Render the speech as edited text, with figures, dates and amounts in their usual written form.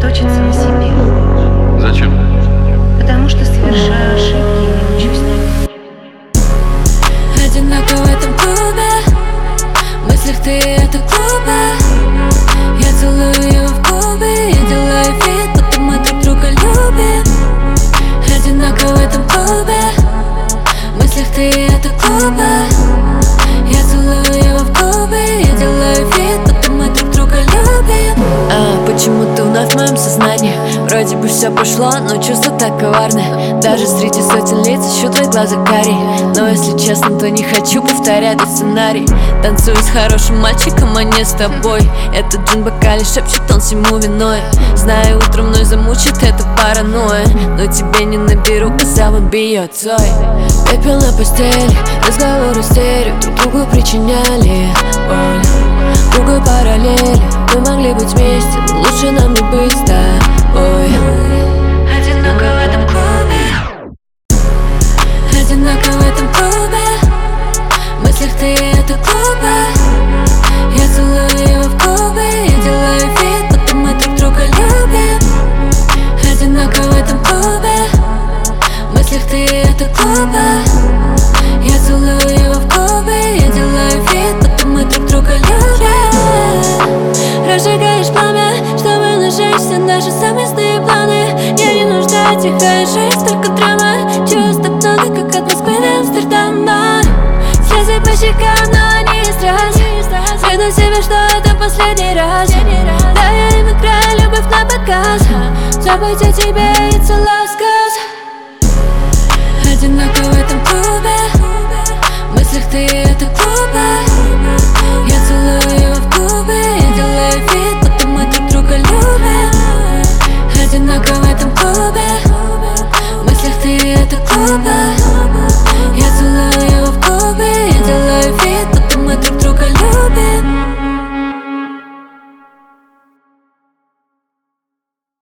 сосредоточиться на себе. Зачем? Потому что совершаю ошибки и не учусь на них. Одиноко в этом клубе, в мыслях ты это глупо. Я целую его в губы, я делаю вид, будто мы друг друга любим. Одиноко в этом клубе, в мыслях ты это глупо. Я целую его в губы, я делаю вид, будто мы друг друга любим. Почему-то вновь в моем сознании вроде бы все прошло, но чувство так коварное. Даже среди сотен лиц ищу твои глаза карие. Но если честно, то не хочу повторять этот сценарий. Танцую с хорошим мальчиком, а не с тобой. Этот джин в бокале шепчет, он всему виной. Знаю, утром мной замучит эта паранойя, но тебе не наберу, казалось бы, ее цой. Пепел на постели, разговоры стерео друг другу причиняли боль. Другой параллели, мы могли быть вместе, но лучше нам не быть с тобой. Одиноко в этом клубе, одиноко в этом клубе, в мыслях ты это глупо. Я целую его в губы, я делаю вид, будто мы друг друга любим. Одиноко в этом клубе, в мыслях ты это глупо. Я целую его в губы, я делаю вид, будто мы друг друга любим. Разжигаешь пламя, чтобы нажечь все наши совместные планы. Я не нуждаюсь, тихая жизнь, только драма. Чувств много, как от Москвы до Амстердама. Слезы по щекам, но они не страсть. Скажу себе, что это последний раз. Да, я им играю любовь на показ. Забыть о тебе, it's a last cause. Одиноко в этом клубе, в мыслях ты это